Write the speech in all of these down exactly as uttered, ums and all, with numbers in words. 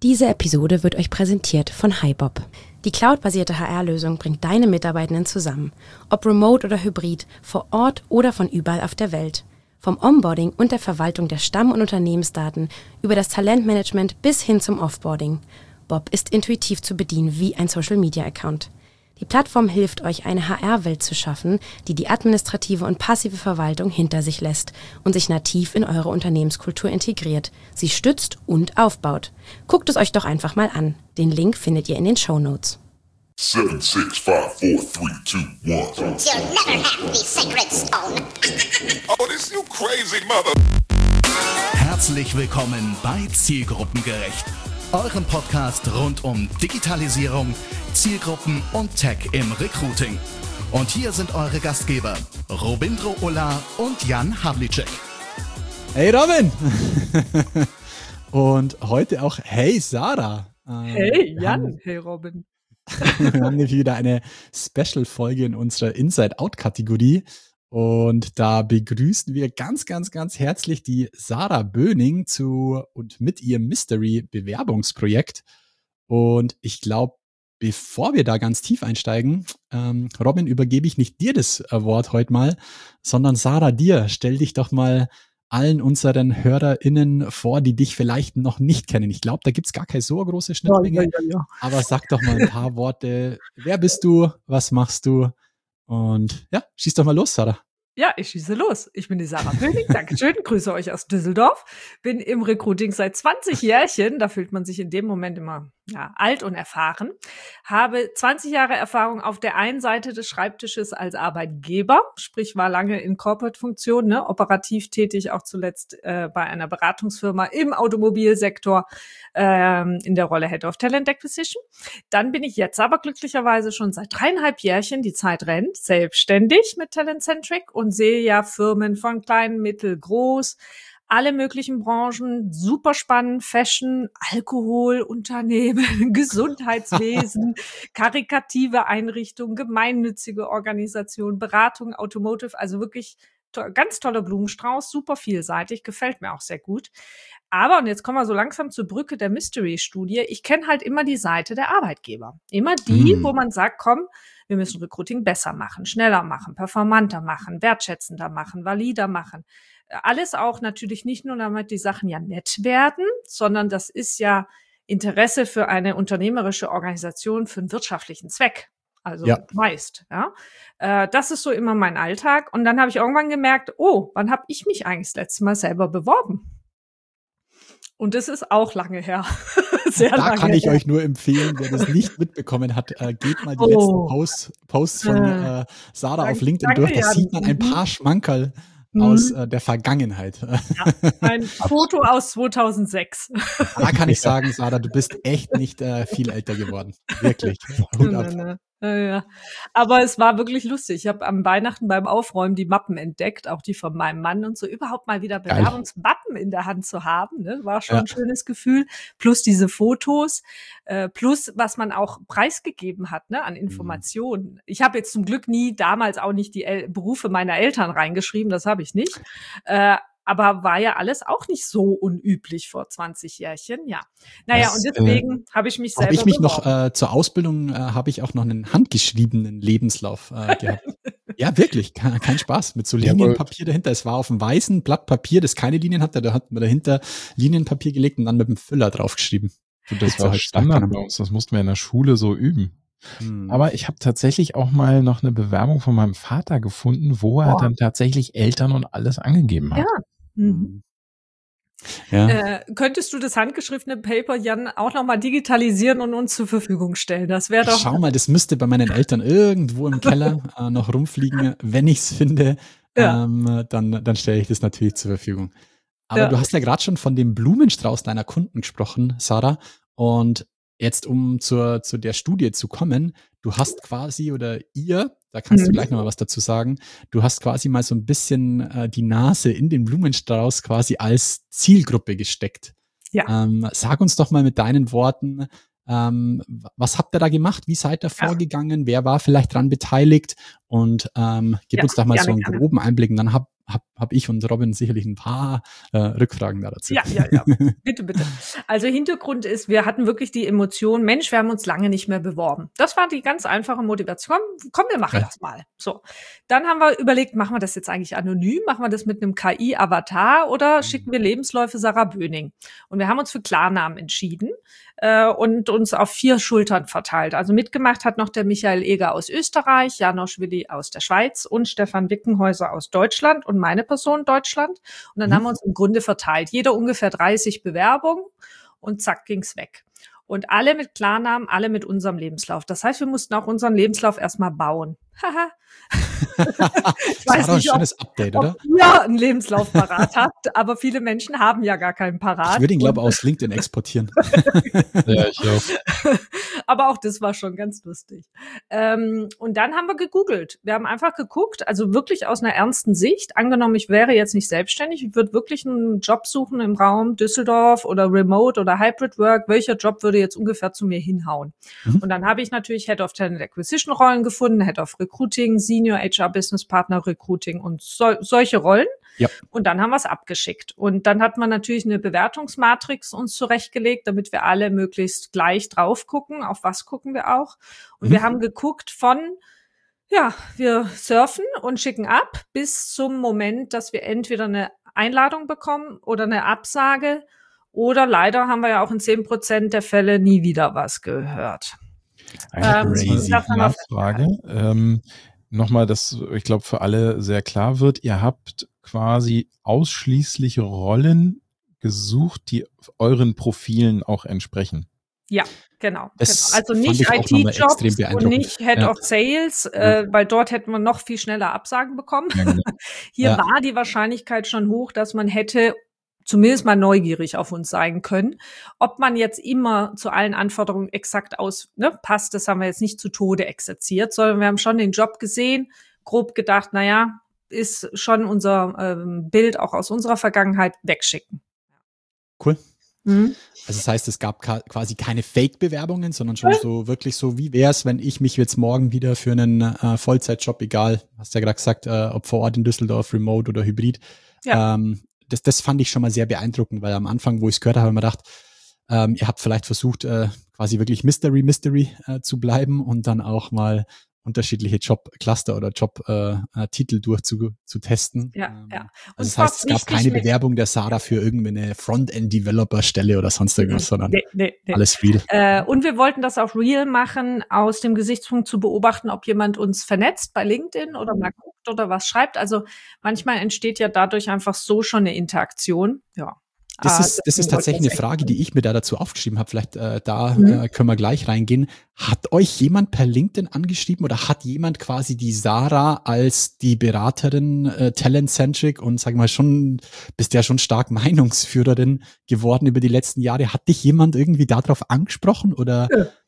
Diese Episode wird euch präsentiert von HiBob. Die cloudbasierte H R-Lösung bringt deine Mitarbeitenden zusammen. Ob remote oder hybrid, vor Ort oder von überall auf der Welt. Vom Onboarding und der Verwaltung der Stamm- und Unternehmensdaten über das Talentmanagement bis hin zum Offboarding. Bob ist intuitiv zu bedienen wie ein Social-Media-Account. Die Plattform hilft euch, eine H R-Welt zu schaffen, die die administrative und passive Verwaltung hinter sich lässt und sich nativ in eure Unternehmenskultur integriert, sie stützt und aufbaut. Guckt es euch doch einfach mal an. Den Link findet ihr in den Shownotes. seven, six, five, four, three, two, one. You'll never have the sacred stone. Oh, this you crazy mother... Herzlich willkommen bei Zielgruppengerecht, eurem Podcast rund um Digitalisierung, Zielgruppen und Tech im Recruiting. Und hier sind eure Gastgeber Robindro Ulla und Jan Havlicek. Hey Robin! Und heute auch Hey Sarah. Hey Jan, hey Robin. Wir haben nämlich wieder eine Special-Folge in unserer Inside-Out-Kategorie. Und da begrüßen wir ganz, ganz, ganz herzlich die Sarah Böning zu und mit ihrem Mystery-Bewerbungsprojekt. Und ich glaube, bevor wir da ganz tief einsteigen, ähm, Robin, übergebe ich nicht dir das Wort heute mal, sondern Sarah dir. Stell dich doch mal allen unseren HörerInnen vor, die dich vielleicht noch nicht kennen. Ich glaube, da gibt es gar keine so große Schnittmenge. Ja, ja, ja. Aber sag doch mal ein paar Worte. Wer bist du? Was machst du? Und ja, schieß doch mal los, Sarah. Ja, ich schieße los. Ich bin die Sarah Böning. Dankeschön. Grüße euch aus Düsseldorf. Bin im Recruiting seit zwanzig Jährchen. Da fühlt man sich in dem Moment immer ja, alt und erfahren. Habe zwanzig Jahre Erfahrung auf der einen Seite des Schreibtisches als Arbeitgeber. Sprich, war lange in Corporate-Funktion, ne, operativ tätig, auch zuletzt äh, bei einer Beratungsfirma im Automobilsektor ähm, in der Rolle Head of Talent Acquisition. Dann bin ich jetzt aber glücklicherweise schon seit dreieinhalb Jährchen, die Zeit rennt, selbstständig mit Talent-Centric und sehe ja Firmen von klein, mittel, groß, alle möglichen Branchen, super spannend, Fashion, Alkohol, Unternehmen, Gesundheitswesen, karitative Einrichtungen, gemeinnützige Organisationen, Beratung, Automotive, also wirklich to- ganz toller Blumenstrauß, super vielseitig, gefällt mir auch sehr gut. Aber, und jetzt kommen wir so langsam zur Brücke der Mystery-Studie, ich kenne halt immer die Seite der Arbeitgeber. Immer die, Hm. wo man sagt, komm, wir müssen Recruiting besser machen, schneller machen, performanter machen, wertschätzender machen, valider machen. Alles auch natürlich nicht nur, damit die Sachen ja nett werden, sondern das ist ja Interesse für eine unternehmerische Organisation für einen wirtschaftlichen Zweck. Also Ja. meist, ja. Äh, das ist so immer mein Alltag. Und dann habe ich irgendwann gemerkt, oh, wann habe ich mich eigentlich das letzte Mal selber beworben? Und das ist auch lange her. Sehr Da lange kann ich her. euch nur empfehlen, wer das nicht mitbekommen hat, äh, geht mal die Oh. letzten Posts, Posts von Äh, äh, Sarah danke- auf LinkedIn danke, durch. Da Jan. sieht man ein Mhm. paar Schmankerl Mhm. aus äh, der Vergangenheit. Ein Foto aus zweitausendsechs. Da kann ich sagen, Sarah, du bist echt nicht äh, viel älter geworden. Wirklich. Hut ab. Ja, ja. Ja, ja. Aber es war wirklich lustig. Ich habe am Weihnachten beim Aufräumen die Mappen entdeckt, auch die von meinem Mann und so, überhaupt mal wieder Geil. Bewerbungsmappen in der Hand zu haben. Ne? War schon Ja. ein schönes Gefühl. Plus diese Fotos, äh, plus was man auch preisgegeben hat, ne, an Informationen. Ich habe jetzt zum Glück nie, damals auch nicht die El- Berufe meiner Eltern reingeschrieben, das habe ich nicht. Äh, aber war ja alles auch nicht so unüblich vor zwanzig Jährchen, ja. Naja, Das, und äh, deswegen habe ich mich selber Habe ich mich noch beworben. äh, zur Ausbildung, äh, habe ich auch noch einen handgeschriebenen Lebenslauf äh, gehabt. Ja, wirklich, kein, kein Spaß. Mit so Ja, aber- Linienpapier dahinter. Es war auf einem weißen Blatt Papier, das keine Linien hatte. Da hat man dahinter Linienpapier gelegt und dann mit dem Füller draufgeschrieben. Du, das Gibt's war auch Standard keiner. bei uns, das mussten wir in der Schule so üben. Hm. Aber ich habe tatsächlich auch mal noch eine Bewerbung von meinem Vater gefunden, wo er Oh. dann tatsächlich Eltern und alles angegeben hat. Ja. Mhm. Ja. Äh, könntest du das handgeschriebene Paper, Jan, auch nochmal digitalisieren und uns zur Verfügung stellen? Das wäre doch. Schau mal, das müsste bei meinen Eltern irgendwo im Keller äh, noch rumfliegen. Wenn ich es finde, Ja. ähm, dann, dann stelle ich das natürlich zur Verfügung. Aber Ja. du hast ja gerade schon von dem Blumenstrauß deiner Kunden gesprochen, Sarah. Und jetzt, um zur, zu der Studie zu kommen, du hast quasi, oder ihr, da kannst du Mhm. gleich noch mal was dazu sagen, du hast quasi mal so ein bisschen äh, die Nase in den Blumenstrauß quasi als Zielgruppe gesteckt. Ja. Ähm, sag uns doch mal mit deinen Worten, ähm, was habt ihr da gemacht? Wie seid ihr Ja. vorgegangen? Wer war vielleicht dran beteiligt? Und ähm, gib Ja, uns doch mal gerne, so einen gerne. groben Einblick. Und dann hab, habe hab ich und Robin sicherlich ein paar äh, Rückfragen da dazu. Ja, ja, ja. Bitte, bitte. Also Hintergrund ist, wir hatten wirklich die Emotion, Mensch, wir haben uns lange nicht mehr beworben. Das war die ganz einfache Motivation. Komm, wir machen Ja. das mal. So. Dann haben wir überlegt, machen wir das jetzt eigentlich anonym? Machen wir das mit einem K I-Avatar oder schicken wir Lebensläufe Sarah Böning? Und wir haben uns für Klarnamen entschieden äh, und uns auf vier Schultern verteilt. Also mitgemacht hat noch der Michael Eger aus Österreich, Janosch Willi aus der Schweiz und Stefan Wickenhäuser aus Deutschland und meine Person Deutschland. Und dann Mhm. haben wir uns im Grunde verteilt. Jeder ungefähr dreißig Bewerbungen und zack ging's weg. Und alle mit Klarnamen, alle mit unserem Lebenslauf. Das heißt, wir mussten auch unseren Lebenslauf erstmal bauen. Haha. Das war doch ein nicht, ob- schönes Update, oder? ob ihr einen Lebenslauf parat habt, aber viele Menschen haben ja gar keinen parat. Ich würde ihn, glaube ich, Und- aus LinkedIn exportieren. Ja, ich auch. Aber auch das war schon ganz lustig. Ähm, und dann haben wir gegoogelt. Wir haben einfach geguckt, also wirklich aus einer ernsten Sicht. Angenommen, ich wäre jetzt nicht selbstständig, ich würde wirklich einen Job suchen im Raum Düsseldorf oder Remote oder Hybrid Work. Welcher Job würde jetzt ungefähr zu mir hinhauen? Mhm. Und dann habe ich natürlich Head of Talent Acquisition Rollen gefunden, Head of Recruiting, Senior H R Business Partner Recruiting und so, solche Rollen. Ja. Und dann haben wir es abgeschickt. Und dann hat man natürlich eine Bewertungsmatrix uns zurechtgelegt, damit wir alle möglichst gleich drauf gucken. Auf was gucken wir auch? Und Mhm. wir haben geguckt von, ja, wir surfen und schicken ab bis zum Moment, dass wir entweder eine Einladung bekommen oder eine Absage. Oder leider haben wir ja auch in zehn Prozent der Fälle nie wieder was gehört. Eine Ähm, crazy das haben wir Nachfrage. Ähm, Nochmal, dass ich glaube für alle sehr klar wird, ihr habt quasi ausschließlich Rollen gesucht, die euren Profilen auch entsprechen. Ja, genau. Das genau. Also fand nicht ich auch nochmal extrem I T-Jobs und beeindruckend. nicht Head Ja. of Sales, äh, weil dort hätten wir noch viel schneller Absagen bekommen. Ja, genau. Hier Ja. war die Wahrscheinlichkeit schon hoch, dass man hätte zumindest mal neugierig auf uns sein können. Ob man jetzt immer zu allen Anforderungen exakt aus ne, passt, das haben wir jetzt nicht zu Tode exerziert, sondern wir haben schon den Job gesehen, grob gedacht, naja, ist schon unser ähm, Bild auch aus unserer Vergangenheit wegschicken. Cool. Mhm. Also das heißt, es gab ka- quasi keine Fake-Bewerbungen, sondern schon so wirklich so, wie wäre es, wenn ich mich jetzt morgen wieder für einen äh, Vollzeitjob, egal, hast ja gerade gesagt, äh, ob vor Ort in Düsseldorf, remote oder hybrid, Ja. ähm, das, das fand ich schon mal sehr beeindruckend, weil am Anfang, wo ich es gehört habe, habe ich mir gedacht, ähm, ihr habt vielleicht versucht, äh, quasi wirklich Mystery, Mystery äh, zu bleiben und dann auch mal unterschiedliche Jobcluster oder Jobtitel äh, durchzu zu testen. Ja, Ähm, ja. Und Also das zwar heißt, es gab richtig keine mit- Bewerbung der Sarah für irgendwie eine Frontend-Developer-Stelle oder sonst irgendwas, sondern Nee, nee, nee. alles real. Äh, und wir wollten das auch real machen, aus dem Gesichtspunkt zu beobachten, ob jemand uns vernetzt bei LinkedIn oder mal guckt oder was schreibt. Also manchmal entsteht ja dadurch einfach so schon eine Interaktion. Ja. Das Ah, ist, das deswegen ist tatsächlich wollten wir eine das Frage, die ich mir da dazu aufgeschrieben habe. Vielleicht äh, da Mhm. äh, können wir gleich reingehen. Hat euch jemand per LinkedIn angeschrieben oder hat jemand quasi die Sarah als die Beraterin äh, Talent-Centric und sag mal schon, bist ja schon stark Meinungsführerin geworden über die letzten Jahre. Hat dich jemand irgendwie darauf angesprochen oder?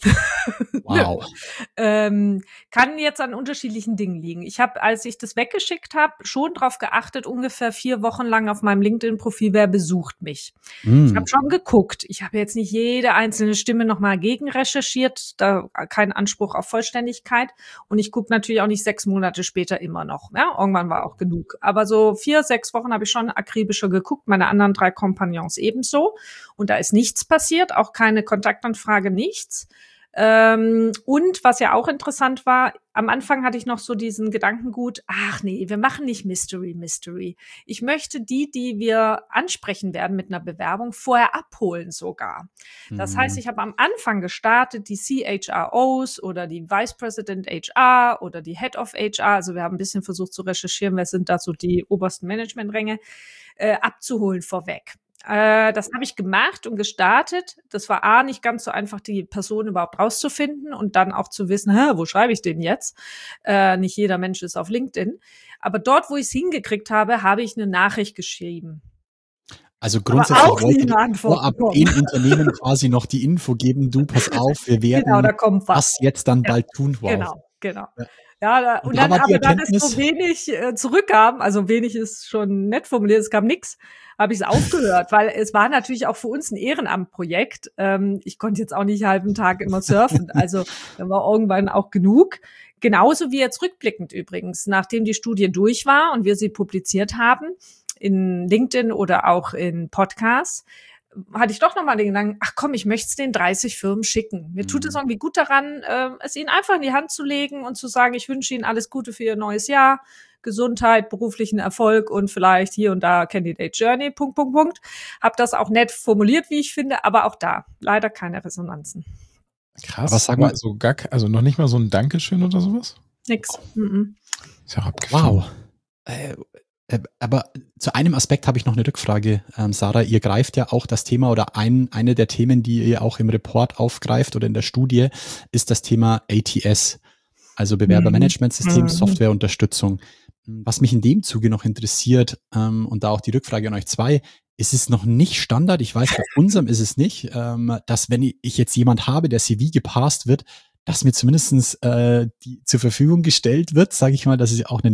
Wow. Ähm, kann jetzt an unterschiedlichen Dingen liegen. Ich habe, als ich das weggeschickt habe, schon drauf geachtet, ungefähr vier Wochen lang auf meinem LinkedIn-Profil, wer besucht mich. Ich Mm. habe schon geguckt. Ich habe jetzt nicht jede einzelne Stimme nochmal gegen recherchiert, da kein Anspruch auf Vollständigkeit. Und ich gucke natürlich auch nicht sechs Monate später immer noch. Ja, irgendwann war auch genug. Aber so vier, sechs Wochen habe ich schon akribischer geguckt, meine anderen drei Kompagnons ebenso. Und da ist nichts passiert, auch keine Kontaktanfrage, nichts. Ähm, und was ja auch interessant war, am Anfang hatte ich noch so diesen Gedankengut, ach nee, wir machen nicht Mystery, Mystery. Ich möchte die, die wir ansprechen werden mit einer Bewerbung, vorher abholen sogar. Das Mhm. heißt, ich habe am Anfang gestartet, die C H R Os oder die Vice President H R oder die Head of H R, also wir haben ein bisschen versucht zu recherchieren, wer sind da so die obersten Managementränge, äh, abzuholen vorweg. Äh, das habe ich gemacht und gestartet. Das war A, nicht ganz so einfach, die Person überhaupt rauszufinden und dann auch zu wissen, hä, wo schreibe ich den jetzt? Äh, nicht jeder Mensch ist auf LinkedIn. Aber dort, wo ich es hingekriegt habe, habe ich eine Nachricht geschrieben. Also Aber grundsätzlich auch nie wollte eine ich Antwort vorab bekommen. den Unternehmen quasi noch die Info geben, du, pass auf, wir werden Genau, da kommt was. das jetzt dann Ja, bald tun. Wow. Genau, genau. Ja. Ja, da, Und und da dann, war die aber da das Erkenntnis- so wenig äh, zurückkam, also wenig ist schon nett formuliert, es kam nix, habe ich es aufgehört, weil es war natürlich auch für uns ein Ehrenamtprojekt. Ähm, ich konnte jetzt auch nicht einen halben Tag immer surfen, also da war irgendwann auch genug. Genauso wie jetzt rückblickend übrigens, nachdem die Studie durch war und wir sie publiziert haben, in LinkedIn oder auch in Podcasts, hatte ich doch nochmal den Gedanken, ach komm, ich möchte es den dreißig Firmen schicken. Mir tut es irgendwie gut daran, äh, es ihnen einfach in die Hand zu legen und zu sagen, ich wünsche ihnen alles Gute für ihr neues Jahr, Gesundheit, beruflichen Erfolg und vielleicht hier und da Candidate Journey, Punkt, Punkt, Punkt. Hab das auch nett formuliert, wie ich finde, aber auch da leider keine Resonanzen. Krass. Aber sag mal, so gar, also noch nicht mal so ein Dankeschön oder sowas? Nix. Mhm. Ist ja abgefahren. wow. Äh, äh, aber zu einem Aspekt habe ich noch eine Rückfrage, ähm, Sarah. Ihr greift ja auch das Thema oder ein, eine der Themen, die ihr auch im Report aufgreift oder in der Studie, ist das Thema A T S, also Bewerbermanagementsystem, Mhm. Softwareunterstützung. Was mich in dem Zuge noch interessiert, ähm, und da auch die Rückfrage an euch zwei, ist es noch nicht Standard, ich weiß, bei unserem ist es nicht, ähm, dass wenn ich jetzt jemand habe, der C V gepasst wird, dass mir zumindestens äh, die zur Verfügung gestellt wird, sage ich mal, dass ich auch ein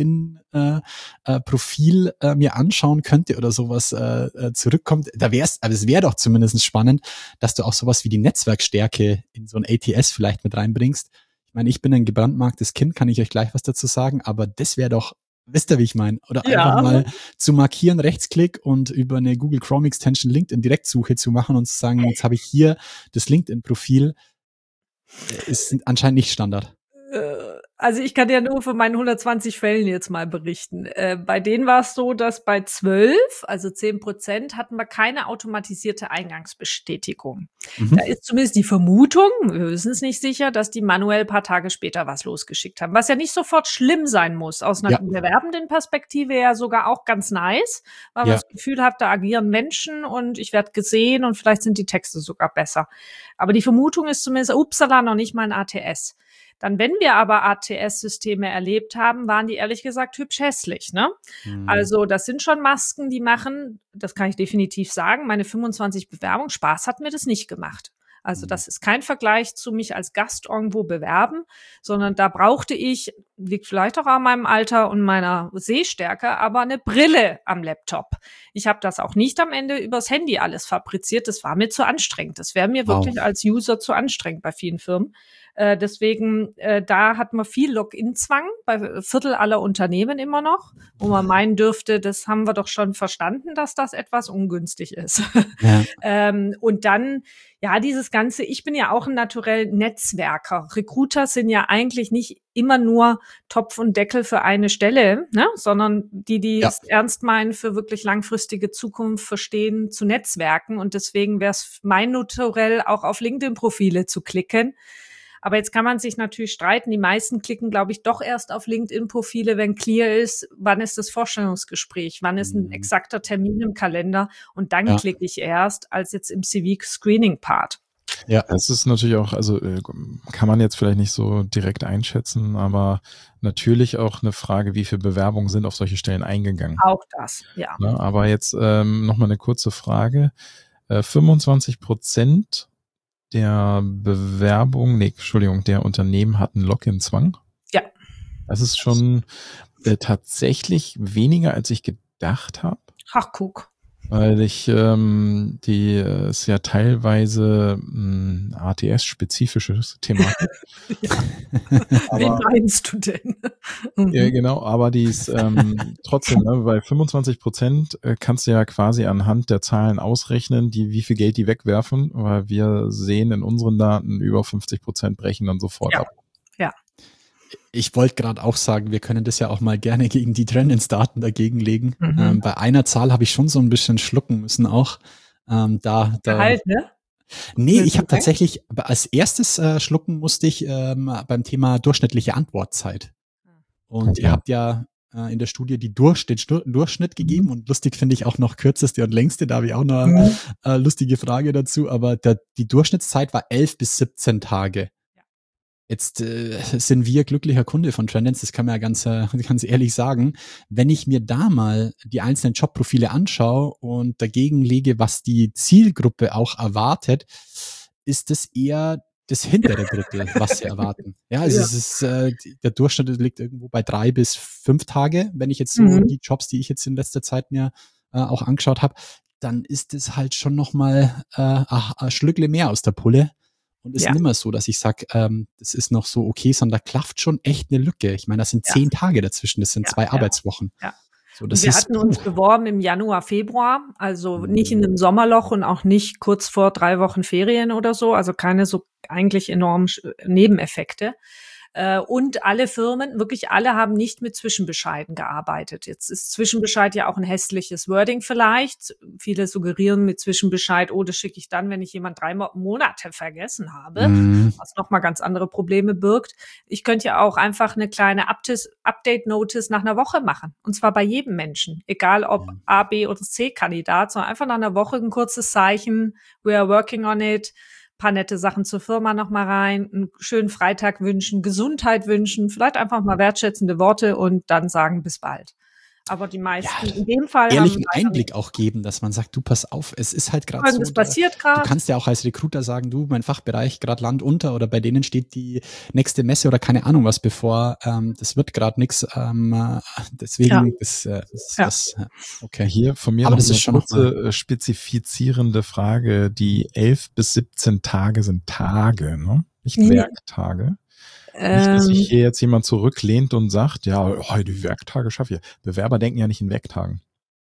LinkedIn-Profil äh, äh, mir anschauen könnte oder sowas äh, äh, zurückkommt. Da wär's, aber es wäre doch zumindest spannend, dass du auch sowas wie die Netzwerkstärke in so ein A T S vielleicht mit reinbringst. Ich meine, ich bin ein gebrandmarktes Kind, kann ich euch gleich was dazu sagen, aber das wäre doch, wisst ihr, wie ich meine? Oder Ja. einfach mal zu markieren, Rechtsklick und über eine Google Chrome Extension LinkedIn Direktsuche zu machen und zu sagen, jetzt habe ich hier das LinkedIn-Profil. Ist anscheinend nicht Standard. Also ich kann ja nur von meinen hundertzwanzig Fällen jetzt mal berichten. Äh, bei denen war es so, dass bei zwölf, also zehn Prozent, hatten wir keine automatisierte Eingangsbestätigung. Mhm. Da ist zumindest die Vermutung, wir wissen es nicht sicher, dass die manuell ein paar Tage später was losgeschickt haben. Was ja nicht sofort schlimm sein muss. Aus einer Ja. bewerbenden Perspektive ja sogar auch ganz nice, weil Ja. man das Gefühl hat, da agieren Menschen und ich werde gesehen und vielleicht sind die Texte sogar besser. Aber die Vermutung ist zumindest, upsala, noch nicht mal ein A T S. Dann, wenn wir aber A T S-Systeme erlebt haben, waren die ehrlich gesagt hübsch hässlich, ne? Mhm. Also das sind schon Masken, die machen, das kann ich definitiv sagen, meine fünfundzwanzig Bewerbungen, Spaß hat mir das nicht gemacht. Also das ist kein Vergleich zu mich als Gast irgendwo bewerben, sondern da brauchte ich, liegt vielleicht auch an meinem Alter und meiner Sehstärke, aber eine Brille am Laptop. Ich habe das auch nicht am Ende übers Handy alles fabriziert, das war mir zu anstrengend. Das wäre mir Wow. wirklich als User zu anstrengend bei vielen Firmen. Äh, deswegen, äh, da hat man viel Login-Zwang bei Viertel aller Unternehmen immer noch, wo man meinen dürfte, das haben wir doch schon verstanden, dass das etwas ungünstig ist. Ja. ähm, und dann, ja, dieses Ganze, ich bin ja auch ein naturell Netzwerker. Recruiter sind ja eigentlich nicht immer nur Topf und Deckel für eine Stelle, ne, sondern die, die Ja. es ernst meinen, für wirklich langfristige Zukunft verstehen, zu netzwerken. Und deswegen wäre es mein Naturell, auch auf LinkedIn-Profile zu klicken. Aber jetzt kann man sich natürlich streiten. Die meisten klicken, glaube ich, doch erst auf LinkedIn-Profile, wenn clear ist, wann ist das Vorstellungsgespräch, wann ist ein Mhm. exakter Termin im Kalender. Und dann Ja. klicke ich erst, als jetzt im C V-Screening-Part. Ja. Das ist natürlich auch, also äh, kann man jetzt vielleicht nicht so direkt einschätzen, aber natürlich auch eine Frage, wie viele Bewerbungen sind auf solche Stellen eingegangen. Auch das, ja. Ne? Aber jetzt ähm, nochmal eine kurze Frage. Äh, fünfundzwanzig Prozent der Bewerbung, nee, Entschuldigung, der Unternehmen hatten Login-Zwang. Ja. Das ist schon äh, tatsächlich weniger, als ich gedacht habe. Ach, guck. Weil ich ähm, die äh, ist ja teilweise mh, A T S-spezifisches Thematik. Wie meinst du denn? Mhm. Ja, genau, aber die ist ähm, trotzdem, ne, bei fünfundzwanzig Prozent äh, kannst du ja quasi anhand der Zahlen ausrechnen, die wie viel Geld die wegwerfen, weil wir sehen in unseren Daten über fünfzig Prozent brechen dann sofort Ja. ab. Ich wollte gerade auch sagen, wir können das ja auch mal gerne gegen die Trendens-Daten dagegen legen. Mhm. Ähm, bei einer Zahl habe ich schon so ein bisschen schlucken müssen auch. Ähm, da, da, Gehalt, ne? Nee, Willst ich du habe sagen? tatsächlich, aber als erstes äh, schlucken musste ich ähm, beim Thema durchschnittliche Antwortzeit. Und Okay. ihr habt ja äh, in der Studie die Durch, den Stu- Durchschnitt gegeben und lustig finde ich auch noch kürzeste und längste, da habe ich auch noch eine Mhm. äh, lustige Frage dazu, aber der, die Durchschnittszeit war elf bis siebzehn Tage. Jetzt äh, sind wir glücklicher Kunde von Trendens, das kann man ja ganz, äh, ganz ehrlich sagen. Wenn ich mir da mal die einzelnen Jobprofile anschaue und dagegen lege, was die Zielgruppe auch erwartet, ist es eher das hintere Drittel, was sie erwarten. Ja, also Ja. es ist, äh, der Durchschnitt liegt irgendwo bei drei bis fünf Tage. Wenn ich jetzt so Mhm. die Jobs, die ich jetzt in letzter Zeit mir äh, auch angeschaut habe, dann ist es halt schon nochmal äh, ein Schlückle mehr aus der Pulle. Und es Ja. ist nimmer so, dass ich sage, ähm, das ist noch so okay, sondern da klafft schon echt eine Lücke. Ich meine, das sind Ja. zehn Tage dazwischen, das sind Ja, zwei ja. Arbeitswochen. Ja. So, Und das wir ist, hatten uns puh. beworben im Januar, Februar, also nicht in einem Sommerloch und auch nicht kurz vor drei Wochen Ferien oder so, also keine so eigentlich enormen Sch- Nebeneffekte. Äh, Und alle Firmen, wirklich alle, haben nicht mit Zwischenbescheiden gearbeitet. Jetzt ist Zwischenbescheid ja auch ein hässliches Wording vielleicht. Viele suggerieren mit Zwischenbescheid, oh, das schicke ich dann, wenn ich jemand drei Mo- Monate vergessen habe, Mhm. was nochmal ganz andere Probleme birgt. Ich könnte ja auch einfach eine kleine Uptis- Update-Notice nach einer Woche machen. Und zwar bei jedem Menschen. Egal ob A, B oder C-Kandidat, sondern einfach nach einer Woche ein kurzes Zeichen. We are working on it. Paar nette Sachen zur Firma noch mal rein, einen schönen Freitag wünschen, Gesundheit wünschen, vielleicht einfach mal wertschätzende Worte und dann sagen, bis bald. Aber die meisten Ja, in dem Fall ehrlichen haben Einblick auch geben, dass man sagt, du, pass auf, es ist halt gerade so, Folgendes da, passiert du gerade. kannst ja auch als Recruiter sagen, du, mein Fachbereich gerade Land unter oder bei denen steht die nächste Messe oder keine Ahnung was bevor, ähm, das wird gerade nichts, ähm, äh, deswegen, Ja. das, äh, das, Ja. das äh, okay. Hier von mir Aber noch das eine ist schon noch kurze äh, spezifizierende Frage. Die elf bis siebzehn Tage sind Tage, ne? Nicht Mhm. Werktage. Nicht, dass sich Ähm, hier jetzt jemand zurücklehnt und sagt, ja, oh, die Werktage schaffe ich. Bewerber denken ja nicht in Werktagen.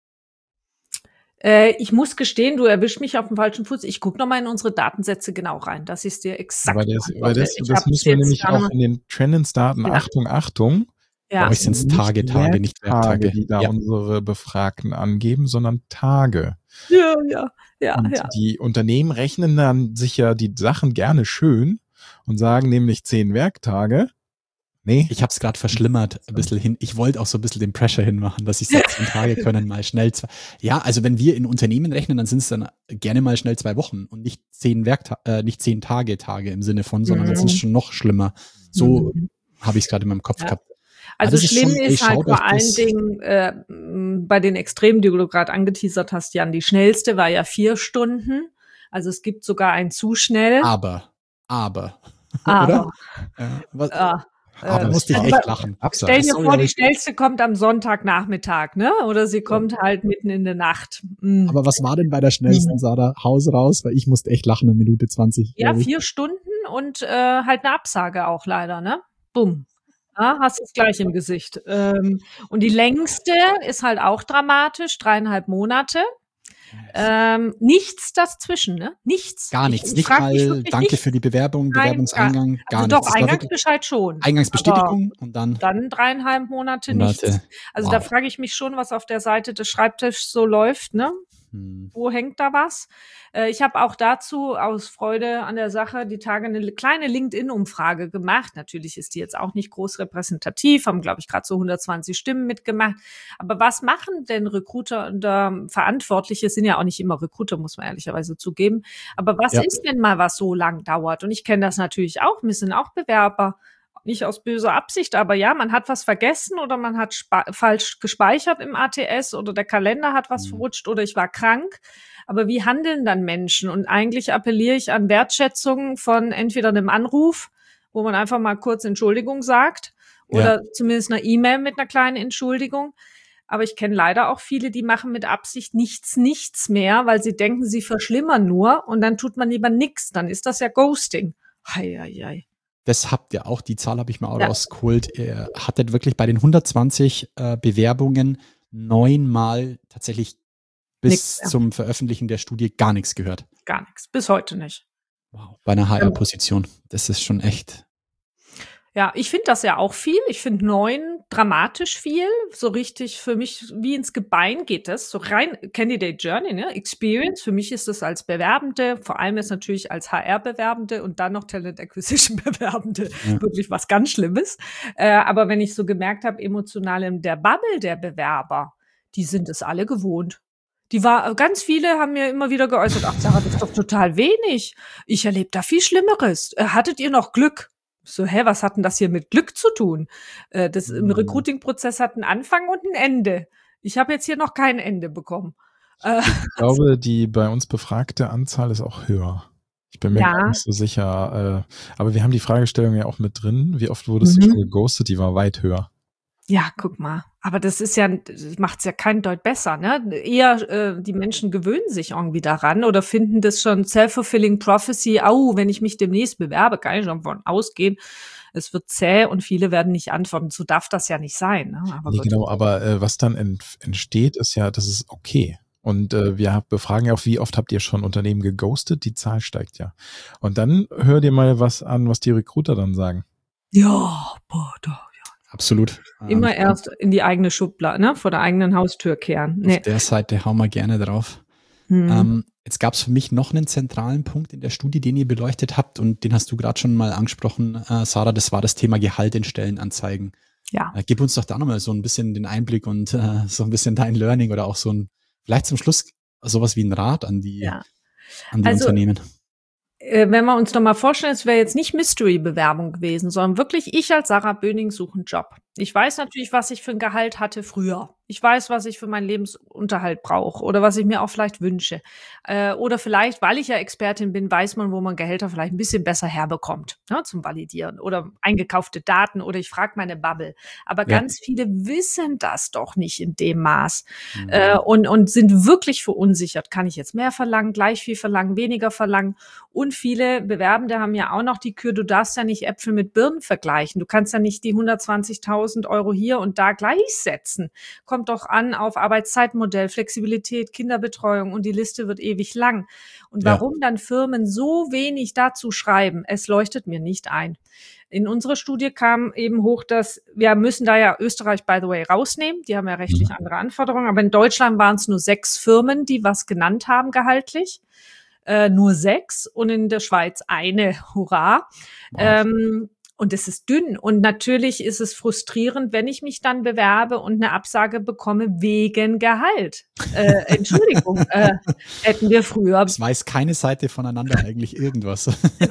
äh, ich muss gestehen, du erwischst mich auf dem falschen Fuß. Ich gucke noch mal in unsere Datensätze genau rein, dass ich es dir exakt Aber das, weil beantworte. das, Ich das hab's muss man jetzt nämlich gar nicht auch mehr- in den Trendens-Daten, Ja. Achtung, Achtung. Ja. Bei euch sind es Nicht Tage, Tage, nicht Werktage. die da Ja. unsere Befragten angeben, sondern Tage. Ja, ja, ja, Und ja. die Unternehmen rechnen dann sich ja die Sachen gerne schön und sagen nämlich zehn Werktage. Nee, Ich habe es gerade verschlimmert ein bisschen hin. Ich wollte auch so ein bisschen den Pressure hinmachen, dass ich sage, zehn Tage können mal schnell zwei. Ja, also wenn wir in Unternehmen rechnen, dann sind es dann gerne mal schnell zwei Wochen und nicht zehn Werkta äh, nicht zehn Tage, Tage im Sinne von, sondern das Mhm. ist schon noch schlimmer. So Mhm. habe ich es gerade in meinem Kopf Ja. gehabt. Also das ist schlimm schon- ey, ist halt schaut vor euch allen das- Dingen äh, m, bei den Extremen, die du gerade angeteasert hast, Jan, die schnellste war ja vier Stunden. Also es gibt sogar ein zu schnell. Aber, aber, Aber, oder? Ja, was, ja, aber äh, musste ich also echt bei- lachen. Stell dir Sorry, vor, aber die ich- schnellste kommt am Sonntagnachmittag, ne? Oder sie kommt halt mitten in der Nacht. Mm. Aber was war denn bei der schnellsten, Sarah? Haus raus, weil ich musste echt lachen in Minute zwanzig. Ja, glaub ich. vier Stunden und äh, halt eine Absage auch leider, ne? Bumm. Ja, hast es gleich im Gesicht. Ähm, und die längste ist halt auch dramatisch, dreieinhalb Monate. Ähm, nichts dazwischen, ne? Nichts. Gar Ich- nichts. ich Nicht frag mich mal wirklich Danke nichts. für die Bewerbung, Nein, Bewerbungseingang, gar also nichts. doch, Das war wirklich Eingangsbescheid schon. Eingangsbestätigung und dann Aber dann dreieinhalb Monate, Monate. nichts. Also da Wow. frage ich mich schon, was auf der Seite des Schreibtischs so läuft, ne? Hm. Wo hängt da was? Äh, ich habe auch dazu aus Freude an der Sache die Tage eine kleine LinkedIn-Umfrage gemacht. Natürlich ist die jetzt auch nicht groß repräsentativ, haben, glaube ich, gerade so hundertzwanzig Stimmen mitgemacht. Aber was machen denn Recruiter und ähm, Verantwortliche? Sind ja auch nicht immer Recruiter, muss man ehrlicherweise zugeben. Aber was Ja. ist, wenn mal was so lang dauert? Und ich kenne das natürlich auch. Wir sind auch Bewerber. Nicht aus böser Absicht, aber ja, man hat was vergessen oder man hat spa- falsch gespeichert im A T S oder der Kalender hat was Mhm. verrutscht oder ich war krank. Aber wie handeln dann Menschen? Und eigentlich appelliere ich an Wertschätzung von entweder einem Anruf, wo man einfach mal kurz Entschuldigung sagt oder zumindest einer E-Mail mit einer kleinen Entschuldigung. Aber ich kenne leider auch viele, die machen mit Absicht nichts, nichts mehr, weil sie denken, sie verschlimmern nur und dann tut man lieber nichts. Dann ist das ja Ghosting. Hei, hei, hei. Das habt ihr auch, die Zahl habe ich mir auch Ja. rausgeholt. Ihr hattet wirklich bei den hundertzwanzig äh, Bewerbungen neunmal tatsächlich bis Nix, ja. zum Veröffentlichen der Studie gar nichts gehört. Gar nichts. Bis heute nicht. Wow. Bei einer H R-Position. Das ist schon echt. Ja, ich finde das ja auch viel. Ich finde neun dramatisch viel. So richtig für mich wie ins Gebein geht das. So rein Candidate Journey, ne? Experience. Für mich ist das als Bewerbende, vor allem ist natürlich als H R-Bewerbende und dann noch Talent Acquisition-Bewerbende Ja. wirklich was ganz Schlimmes. Äh, aber wenn ich so gemerkt habe, emotional in der Bubble der Bewerber, die sind es alle gewohnt. Die war, ganz viele haben mir immer wieder geäußert, ach Sarah, das ist doch total wenig. Ich erlebe da viel Schlimmeres. Äh, Hattet ihr noch Glück? So, hä, was hat denn das hier mit Glück zu tun? Äh, das im Mhm. Recruiting-Prozess hat einen Anfang und ein Ende. Ich habe jetzt hier noch kein Ende bekommen. Äh, Ich glaube, die bei uns befragte Anzahl ist auch höher. Ich bin mir Ja. gar nicht so sicher. Äh, aber wir haben die Fragestellung ja auch mit drin. Wie oft wurdest Mhm. du schon geghostet? Die war weit höher. Ja, guck mal. Aber das ist ja, das macht's ja kein Deut besser, ne? Eher, äh, die Menschen gewöhnen sich irgendwie daran oder finden das schon self-fulfilling prophecy. Au, wenn ich mich demnächst bewerbe, kann ich schon von ausgehen. Es wird zäh und viele werden nicht antworten. So darf das ja nicht sein, ne? Aber Nee, gut. genau, aber äh, was dann ent, entsteht, ist ja, das ist okay. Und äh, wir hab- befragen ja auch, wie oft habt ihr schon Unternehmen geghostet? Die Zahl steigt ja. Und dann hör dir mal was an, was die Recruiter dann sagen. Ja, boah, doch. Absolut. Immer Ähm, erst in die eigene Schublade, ne? Vor der eigenen Haustür kehren. Auf Nee. der Seite hauen wir gerne drauf. Hm. Ähm, jetzt gab es für mich noch einen zentralen Punkt in der Studie, den ihr beleuchtet habt und den hast du gerade schon mal angesprochen, äh, Sarah, das war das Thema Gehalt in Stellenanzeigen. Ja. Äh, gib uns doch da nochmal so ein bisschen den Einblick und äh, so ein bisschen dein Learning oder auch so ein, vielleicht zum Schluss sowas wie ein Rat an die, Ja. an die Also, Unternehmen. äh, wenn wir uns noch mal vorstellen, es wäre jetzt nicht Mystery-Bewerbung gewesen, sondern wirklich ich als Sarah Böning suche einen Job. Ich weiß natürlich, was ich für ein Gehalt hatte früher. Ich weiß, was ich für meinen Lebensunterhalt brauche oder was ich mir auch vielleicht wünsche. Äh, oder vielleicht, weil ich ja Expertin bin, weiß man, wo man Gehälter vielleicht ein bisschen besser herbekommt, ne, zum Validieren oder eingekaufte Daten oder ich frage meine Bubble. Aber Ja. ganz viele wissen das doch nicht in dem Maß Mhm. äh, und, und sind wirklich verunsichert. Kann ich jetzt mehr verlangen, gleich viel verlangen, weniger verlangen? Und viele Bewerbende haben ja auch noch die Kür, du darfst ja nicht Äpfel mit Birnen vergleichen. Du kannst ja nicht die hundertzwanzigtausend Euro hier und da gleichsetzen. Kommt doch an auf Arbeitszeitmodell, Flexibilität, Kinderbetreuung und die Liste wird ewig lang. Und Ja. warum dann Firmen so wenig dazu schreiben, es leuchtet mir nicht ein. In unserer Studie kam eben hoch, dass wir müssen da ja Österreich, by the way, rausnehmen. Die haben ja rechtlich andere Anforderungen. Aber in Deutschland waren es nur sechs Firmen, die was genannt haben gehaltlich. Äh, nur sechs und in der Schweiz eine. Hurra. Wow. Ähm, und es ist dünn. Und natürlich ist es frustrierend, wenn ich mich dann bewerbe und eine Absage bekomme wegen Gehalt. Äh, Entschuldigung, äh, hätten wir früher. Es weiß keine Seite voneinander eigentlich irgendwas.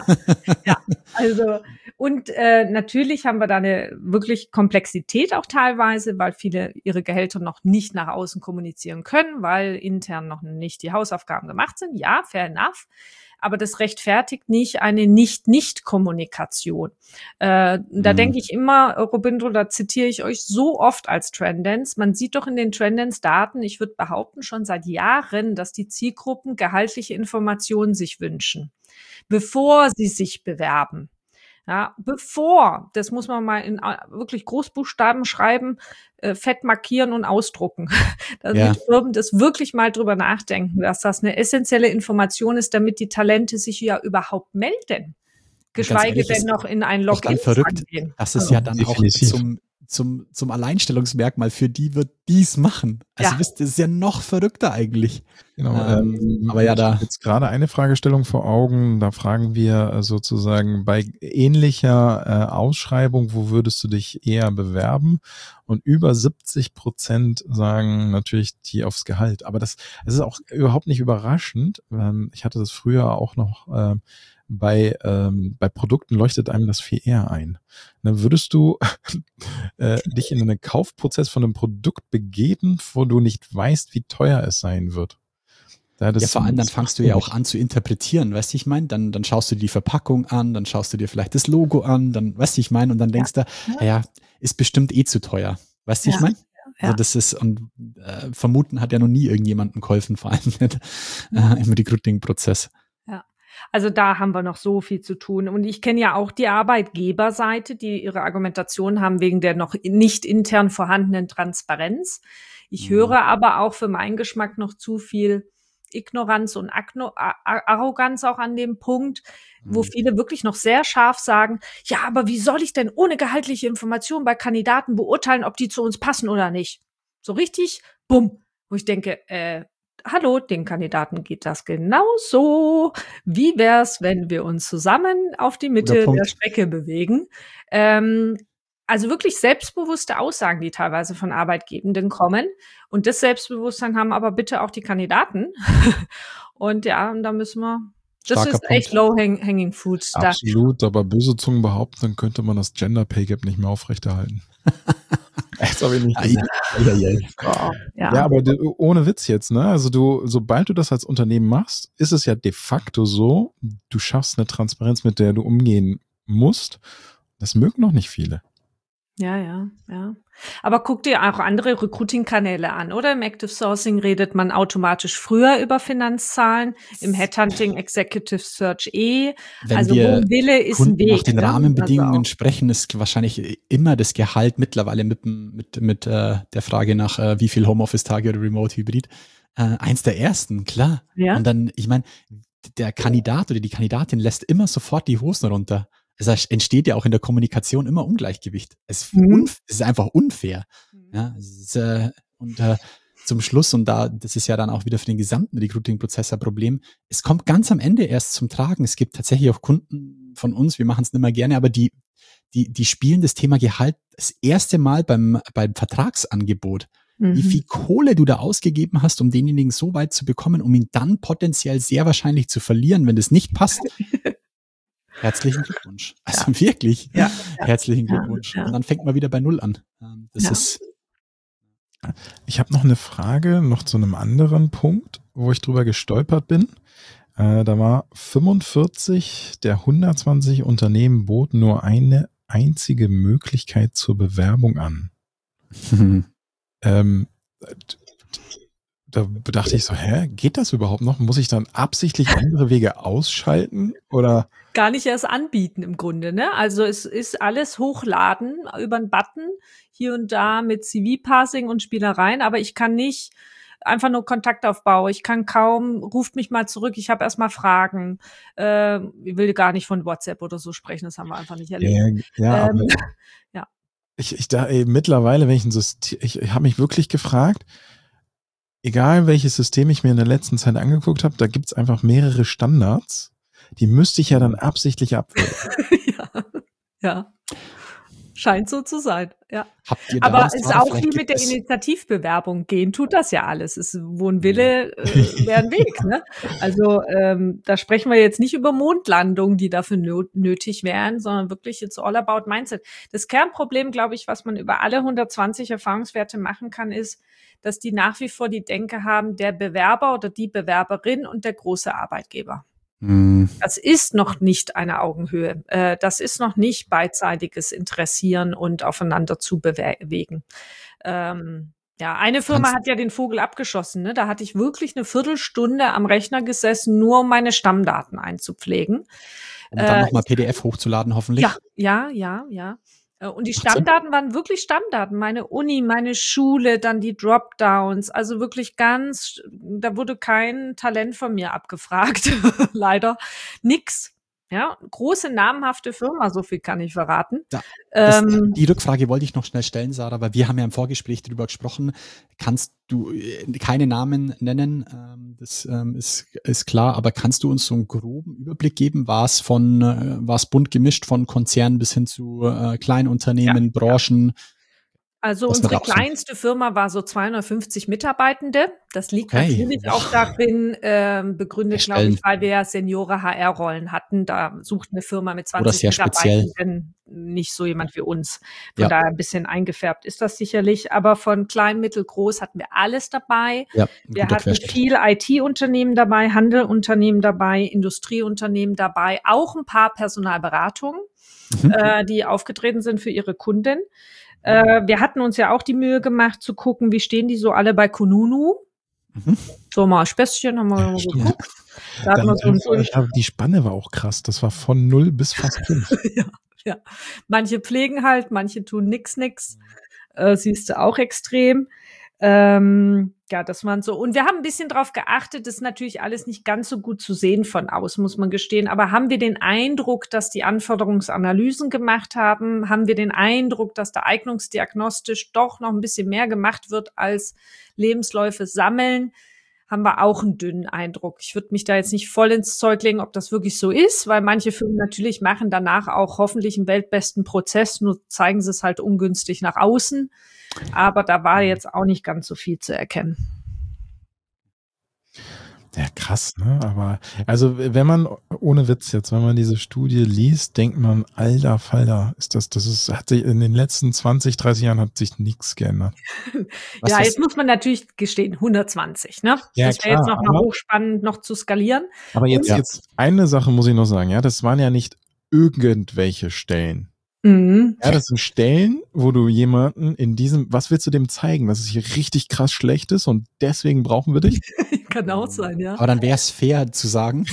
Ja, also und äh, natürlich haben wir da eine wirklich Komplexität auch teilweise, weil viele ihre Gehälter noch nicht nach außen kommunizieren können, weil intern noch nicht die Hausaufgaben gemacht sind. Ja, fair enough. Aber das rechtfertigt nicht eine Nicht-Nicht-Kommunikation. Äh, da Mhm. denke ich immer, Robindo, da zitiere ich euch so oft als Trendance. Man sieht doch in den Trendance-Daten, ich würde behaupten, schon seit Jahren, dass die Zielgruppen gehaltliche Informationen sich wünschen, bevor sie sich bewerben. Ja, bevor, das muss man mal in äh, wirklich Großbuchstaben schreiben, äh, fett markieren und ausdrucken, damit Ja. Firmen das wirklich mal drüber nachdenken, dass das eine essentielle Information ist, damit die Talente sich ja überhaupt melden. Geschweige ehrlich, denn ist noch in ein Doch dann Login verrückt, gehen. dass es Also, ja dann definitiv. auch zum, zum, zum Alleinstellungsmerkmal für die wird, die's machen. Also Ja. wisst ihr, das ist ja noch verrückter eigentlich. Genau, Ähm, ähm, aber ja, ich da- habe jetzt gerade eine Fragestellung vor Augen. Da fragen wir äh, sozusagen bei ähnlicher äh, Ausschreibung, wo würdest du dich eher bewerben? Und über siebzig Prozent sagen natürlich die aufs Gehalt. Aber das, es ist auch überhaupt nicht überraschend. Ähm, ich hatte das früher auch noch ähm, bei, ähm, bei Produkten leuchtet einem das viel eher ein. Dann würdest du äh, dich in einen Kaufprozess von einem Produkt begeben, wo du nicht weißt, wie teuer es sein wird. Da das Ja, vor allem dann das fangst du machst ja auch nicht. an zu interpretieren, weißt du, ich meine, dann, dann schaust du dir die Verpackung an, dann schaust du dir vielleicht das Logo an, dann, weißt du, ich meine, und dann denkst du, ja, ist bestimmt eh zu teuer. Weißt du, Ja. ich meine? Ja. Also das ist, und äh, vermuten hat ja noch nie irgendjemandem geholfen, vor allem nicht äh, im Recruiting-Prozess. Also da haben wir noch so viel zu tun. Und ich kenne ja auch die Arbeitgeberseite, die ihre Argumentation haben wegen der noch nicht intern vorhandenen Transparenz. Ich Mhm. höre aber auch für meinen Geschmack noch zu viel Ignoranz und Agno A- A- Arroganz auch an dem Punkt, wo Mhm. viele wirklich noch sehr scharf sagen, ja, aber wie soll ich denn ohne gehaltliche Information bei Kandidaten beurteilen, ob die zu uns passen oder nicht? So richtig, bumm, wo ich denke, äh, hallo, den Kandidaten geht das genauso. Wie wär's, wenn wir uns zusammen auf die Mitte Punkt. der Strecke bewegen? Ähm, also wirklich selbstbewusste Aussagen, die teilweise von Arbeitgebenden kommen. Und das Selbstbewusstsein haben aber bitte auch die Kandidaten. Und ja, und da müssen wir, das Starker ist echt Punkt. low-hanging fruit. Da, Absolut, aber böse Zungen behaupten, dann könnte man das Gender Pay Gap nicht mehr aufrechterhalten. Echt, habe ich nicht Ei, gesagt. ei, ei, ei. oh, ja. Ja, aber du, ohne Witz jetzt, ne? Also du, sobald du das als Unternehmen machst, ist es ja de facto so, du schaffst eine Transparenz, mit der du umgehen musst. Das mögen noch nicht viele. Ja, ja, ja. Aber guck dir auch andere Recruiting-Kanäle an, oder? Im Active Sourcing redet man automatisch früher über Finanzzahlen, im Headhunting Executive Search eh. Wenn Also wo wir ein Wille ist ein Kunden Weg. nach den ne? Rahmenbedingungen Also sprechen, ist wahrscheinlich immer das Gehalt mittlerweile mit, dem- mit, mit äh, der Frage nach, äh, wie viel Homeoffice-Tage oder Remote-Hybrid. Äh, eins der ersten, klar. Ja. Und dann, ich meine, der Kandidat oder die Kandidatin lässt immer sofort die Hosen runter. Es heißt, entsteht ja auch in der Kommunikation immer Ungleichgewicht. Es ist, Mhm. unf- es ist einfach unfair. Ja, es ist, äh, und äh, zum Schluss, und da, das ist ja dann auch wieder für den gesamten Recruiting-Prozess ein Problem, es kommt ganz am Ende erst zum Tragen. Es gibt tatsächlich auch Kunden von uns, wir machen es nicht mehr gerne, aber die, die, die spielen das Thema Gehalt das erste Mal beim, beim Vertragsangebot. Wie Mhm. viel Kohle du da ausgegeben hast, um denjenigen so weit zu bekommen, um ihn dann potenziell sehr wahrscheinlich zu verlieren, wenn das nicht passt. Herzlichen Glückwunsch. Also wirklich, Ja, ja, herzlichen ja, Glückwunsch. ja. Und dann fängt man wieder bei Null an. Ähm, Das Ja. ist, Ich habe noch eine Frage, noch zu einem anderen Punkt, wo ich drüber gestolpert bin. Äh, da war fünfundvierzig der hundertzwanzig Unternehmen boten nur eine einzige Möglichkeit zur Bewerbung an. Ähm, da dachte ich so, hä, geht das überhaupt noch? Muss ich dann absichtlich andere Wege ausschalten? Oder Gar nicht erst anbieten im Grunde, ne? Also es ist alles hochladen über einen Button, hier und da mit C V-Passing und Spielereien, aber ich kann nicht einfach nur Kontaktaufbau. Ich kann kaum, ruft mich mal zurück, ich habe erstmal Fragen. Äh, ich will gar nicht von WhatsApp oder so sprechen, das haben wir einfach nicht erlebt. ja, ja, Ähm, aber ja. ich, ich da ey, mittlerweile, wenn ich ein System, ich, ich habe mich wirklich gefragt, egal welches System ich mir in der letzten Zeit angeguckt habe, da gibt's einfach mehrere Standards. Die müsste ich ja dann absichtlich abwählen. ja. Ja. Scheint so zu sein, ja. habt ihr da Aber was es ist gerade? auch Vielleicht wie gibt mit der es- Initiativbewerbung. Gehen tut das ja alles. Es ist, wo ein Wille, äh, wäre ein Weg. Ne? Also ähm, da sprechen wir jetzt nicht über Mondlandungen, die dafür nö- nötig wären, sondern wirklich it's all about Mindset. Das Kernproblem, glaube ich, was man über alle hundertzwanzig Erfahrungswerte machen kann, ist, dass die nach wie vor die Denke haben, der Bewerber oder die Bewerberin und der große Arbeitgeber. Hm, Das ist noch nicht eine Augenhöhe. Äh, das ist noch nicht beidseitiges Interessieren und aufeinander zu bewegen. Ähm, ja, eine Firma Kannst- hat ja den Vogel abgeschossen. Ne? Da hatte ich wirklich eine Viertelstunde am Rechner gesessen, nur um meine Stammdaten einzupflegen. um dann Äh, nochmal P D F hochzuladen, hoffentlich. Ja, ja, ja, ja. Äh, Und die Macht Sinn. Stammdaten waren wirklich Stammdaten. Meine Uni, meine Schule, dann die Dropdowns. Also wirklich ganz, da wurde kein Talent von mir abgefragt. Leider. Nix. Ja, große, namhafte Firma, so viel kann ich verraten. Da- Das, Ähm, die Rückfrage wollte ich noch schnell stellen, Sarah, weil wir haben ja im Vorgespräch darüber gesprochen. Kannst du äh, keine Namen nennen? Ähm, das ähm, ist, ist klar, aber kannst du uns so einen groben Überblick geben? War es von, äh, war es bunt gemischt von Konzernen bis hin zu äh, Kleinunternehmen, Branchen? Also Das unsere wird auch so. kleinste Firma war so zweihundertfünfzig Mitarbeitende. Das liegt Okay. natürlich Wow. auch darin ähm, begründet, glaube Erstellen. ich, weil wir ja Seniore H R-Rollen hatten. Da sucht eine Firma mit Oder zwanzig sehr speziell. Mitarbeitenden nicht so jemand wie uns. Von Ja. daher ein bisschen eingefärbt ist das sicherlich. Aber von klein, mittel, groß hatten wir alles dabei. Ja, ein Wir guter hatten Querschnitt. viel I T-Unternehmen dabei, Handelunternehmen dabei, Industrieunternehmen dabei, auch ein paar Personalberatungen, Mhm. äh, die aufgetreten sind für ihre Kunden. Äh, wir hatten uns ja auch die Mühe gemacht zu gucken, wie stehen die so alle bei Kununu. Mhm. So mal Späßchen haben wir mal stimmt. geguckt. Da hatten wir so ein, so ein, ich hab, die Spanne war auch krass. Das war von null bis fast fünf. ja, ja. Manche pflegen halt, manche tun nix, nix. Äh, siehst du auch extrem. Ähm, ja, das waren so. Und wir haben ein bisschen drauf geachtet, das ist natürlich alles nicht ganz so gut zu sehen von außen, muss man gestehen. Aber haben wir den Eindruck, dass die Anforderungsanalysen gemacht haben? Haben wir den Eindruck, dass da eignungsdiagnostisch doch noch ein bisschen mehr gemacht wird als Lebensläufe sammeln? Haben wir auch einen dünnen Eindruck. Ich würde mich da jetzt nicht voll ins Zeug legen, ob das wirklich so ist, weil manche Firmen natürlich machen danach auch hoffentlich einen weltbesten Prozess, nur zeigen sie es halt ungünstig nach außen. Aber da war jetzt auch nicht ganz so viel zu erkennen. Ja, krass, ne? Aber, also, wenn man, ohne Witz jetzt, wenn man diese Studie liest, denkt man, alter Falter, ist das, das ist, hat sich in den letzten zwanzig, dreißig Jahren hat sich nichts geändert. Was ja, das- jetzt muss man natürlich gestehen, hundertzwanzig, ne? Ja, das wäre jetzt klar, noch mal aber- hochspannend, noch zu skalieren. Aber jetzt, Ja. jetzt, eine Sache muss ich noch sagen, ja, das waren ja nicht irgendwelche Stellen. Mhm. Ja, das sind Stellen, wo du jemanden in diesem, was willst du dem zeigen, dass es hier richtig krass schlecht ist und deswegen brauchen wir dich? Kann auch sein, ja. Aber dann wäre es fair zu sagen.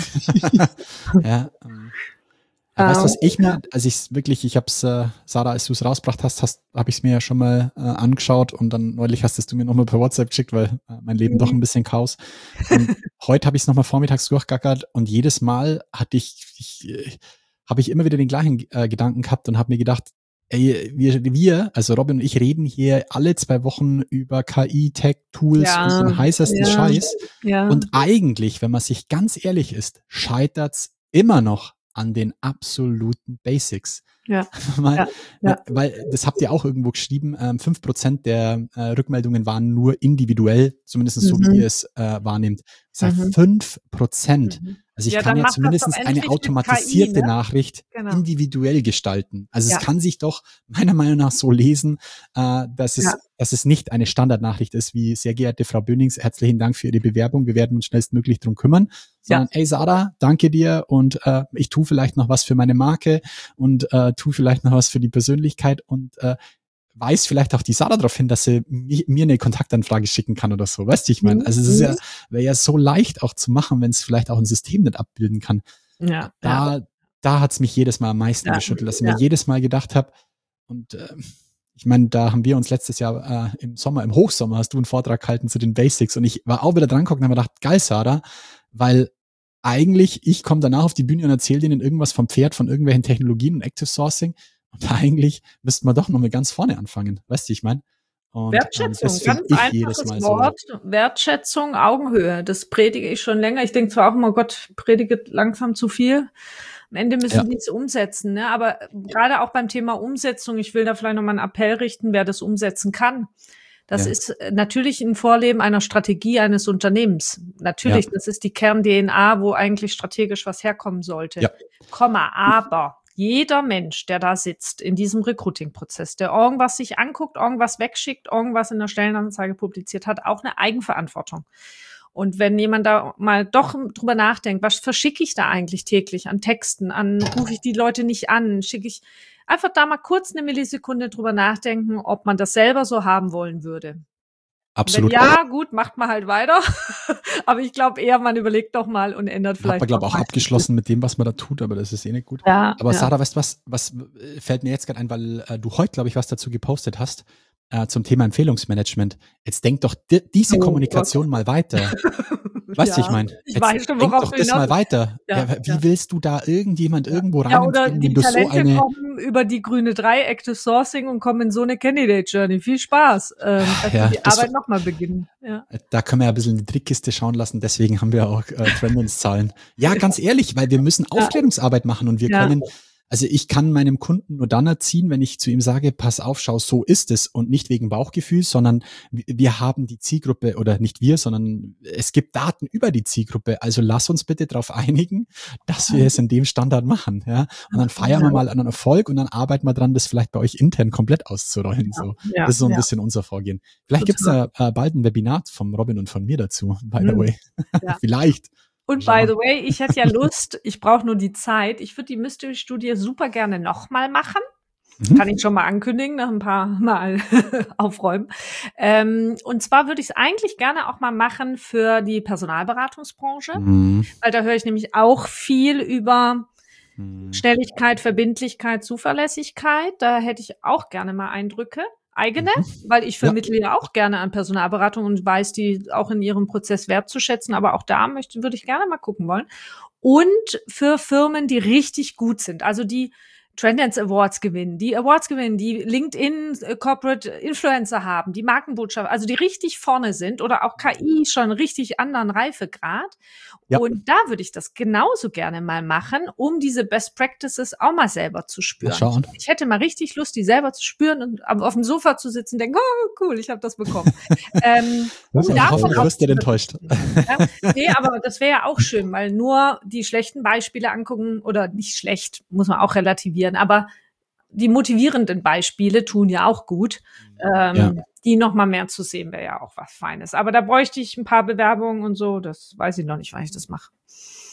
ja, ähm, ja, weißt du, was ich mir, also ich wirklich, ich hab's, äh, Sarah, als du es rausgebracht hast, hast habe ich es mir ja schon mal äh, angeschaut und dann neulich hast es du mir nochmal per WhatsApp geschickt, weil äh, mein Leben mhm. doch ein bisschen Chaos. Und heute habe ich es nochmal vormittags durchgackert und jedes Mal hatte ich, ich äh, habe ich immer wieder den gleichen äh, Gedanken gehabt und habe mir gedacht, ey, wir, wir, also Robin und ich reden hier alle zwei Wochen über K I, Tech, Tools ja, und den heißesten ja, Scheiß. Ja. Und eigentlich, wenn man sich ganz ehrlich ist, scheitert's immer noch an den absoluten Basics. Ja. Mal, ja, ja. Weil, das habt ihr auch irgendwo geschrieben, ähm, fünf Prozent der äh, Rückmeldungen waren nur individuell, zumindest so, Mhm. wie ihr es äh, wahrnehmt. Ich sage Mhm. fünf Prozent. Mhm. Also ich Ja, kann dann ja macht das zumindest doch eine endlich mit automatisierte K I, ne? Nachricht Genau. individuell gestalten. Also Ja. es kann sich doch meiner Meinung nach so lesen, äh, dass es, Ja. dass es nicht eine Standardnachricht ist, wie sehr geehrte Frau Bönings, herzlichen Dank für Ihre Bewerbung, wir werden uns schnellstmöglich drum kümmern, sondern Ja. ey Sarah, danke dir und äh, ich tue vielleicht noch was für meine Marke und äh, tue vielleicht noch was für die Persönlichkeit und äh, weist vielleicht auch die Sarah darauf hin, dass sie mi- mir eine Kontaktanfrage schicken kann oder so. Weißt du, ich meine, also es ist ja, wäre ja so leicht auch zu machen, wenn es vielleicht auch ein System nicht abbilden kann. Ja. Da, ja. da hat's mich jedes Mal am meisten Ja. geschüttelt, dass ich Ja. mir jedes Mal gedacht habe, und äh, ich meine, da haben wir uns letztes Jahr äh, im Sommer, im Hochsommer, hast du einen Vortrag gehalten zu den Basics und ich war auch wieder dran geguckt und habe mir gedacht, geil, Sarah, weil eigentlich, ich komme danach auf die Bühne und erzähle denen irgendwas vom Pferd, von irgendwelchen Technologien und Active Sourcing. Und eigentlich müsste man doch noch mal ganz vorne anfangen. Weißt du, ich meine? Und, Wertschätzung, ähm, das find ganz ich einfaches jedes Mal Wort. So. Wertschätzung, Augenhöhe. Das predige ich schon länger. Ich denke zwar auch immer, Gott, predige langsam zu viel. Am Ende müssen Ja. die es umsetzen. Ne? Aber gerade auch beim Thema Umsetzung, ich will da vielleicht nochmal einen Appell richten, wer das umsetzen kann. Das Ja. ist natürlich ein Vorleben einer Strategie eines Unternehmens. Natürlich, Ja. das ist die Kern-D N A, wo eigentlich strategisch was herkommen sollte. Ja. Komma, aber jeder Mensch, der da sitzt in diesem Recruiting-Prozess, der irgendwas sich anguckt, irgendwas wegschickt, irgendwas in der Stellenanzeige publiziert, hat auch eine Eigenverantwortung. Und wenn jemand da mal doch drüber nachdenkt, was verschicke ich da eigentlich täglich an Texten, an rufe ich die Leute nicht an, schicke ich einfach da mal kurz eine Millisekunde drüber nachdenken, ob man das selber so haben wollen würde. Absolut. Wenn ja, gut, macht man halt weiter. Aber ich glaube eher, man überlegt doch mal und ändert vielleicht. Hat man, glaube ich, auch abgeschlossen mit dem, was man da tut, aber das ist eh nicht gut. Ja, aber ja. Sarah, weißt du was, was äh, fällt mir jetzt gerade ein, weil äh, du heute, glaube ich, was dazu gepostet hast, äh, zum Thema Empfehlungsmanagement. Jetzt denk doch di- diese Oh Kommunikation Gott. mal weiter. Weißt du, Ja, ich meine? ich Jetzt weiß schon, denk worauf doch du das hinaus- mal weiter. Ja, Ja, wie ja. willst du da irgendjemand irgendwo rein Ja, oder empfehlen, die wenn du so Talente eine... kommen über die grüne drei, Active Sourcing, und kommen in so eine Candidate Journey. Viel Spaß. Ähm, dass Ja, die das- Arbeit nochmal beginnen. Ja. Da können wir ja ein bisschen in die Trickkiste schauen lassen, deswegen haben wir auch äh, Trendance-Zahlen. Ja, ganz ehrlich, weil wir müssen Aufklärungsarbeit machen und wir Ja. können, also ich kann meinem Kunden nur dann erziehen, wenn ich zu ihm sage, pass auf, schau, so ist es und nicht wegen Bauchgefühl, sondern wir- wir haben die Zielgruppe, oder nicht wir, sondern es gibt Daten über die Zielgruppe, also lass uns bitte darauf einigen, dass wir es in dem Standard machen, ja, und dann feiern wir mal an einen Erfolg und dann arbeiten wir dran, das vielleicht bei euch intern komplett auszurollen, so. Ja, Das ist so ein ja. bisschen unser Vorgehen. Vielleicht gibt's da äh, bald ein Webinar vom Robin und von mir dazu, by the Hm. way. Ja. Vielleicht. Und Schauen. by the way, ich hätte ja Lust, ich brauche nur die Zeit. Ich würde die Mystery-Studie super gerne nochmal machen. Mhm. Kann ich schon mal ankündigen, nach ein paar Mal aufräumen. Ähm, und zwar würde ich es eigentlich gerne auch mal machen für die Personalberatungsbranche, Mhm. weil da höre ich nämlich auch viel über Mhm. Schnelligkeit, Verbindlichkeit, Zuverlässigkeit. Da hätte ich auch gerne mal Eindrücke. Eigene, Mhm. weil ich Ja. vermittle ja auch gerne an Personalberatung und weiß, die auch in ihrem Prozess wertzuschätzen. Aber auch da möchte, würde ich gerne mal gucken wollen. Und für Firmen, die richtig gut sind, also die Trendance Awards gewinnen, die Awards gewinnen, die LinkedIn äh, Corporate Influencer haben, die Markenbotschaft, also die richtig vorne sind oder auch K I schon richtig anderen Reifegrad. Ja. Und da würde ich das genauso gerne mal machen, um diese Best Practices auch mal selber zu spüren. Mal schauen. Ich hätte mal richtig Lust, die selber zu spüren und auf dem Sofa zu sitzen und denken, oh cool, ich habe das bekommen. ähm, Ich um davon hoffe, du auch wirst nicht enttäuscht. ja, nee, aber das wäre ja auch schön, weil nur die schlechten Beispiele angucken, oder nicht schlecht, muss man auch relativieren, aber die motivierenden Beispiele tun ja auch gut. Ähm, Ja. Die noch mal mehr zu sehen, wäre ja auch was Feines. Aber da bräuchte ich ein paar Bewerbungen und so, das weiß ich noch nicht, wann ich das mache.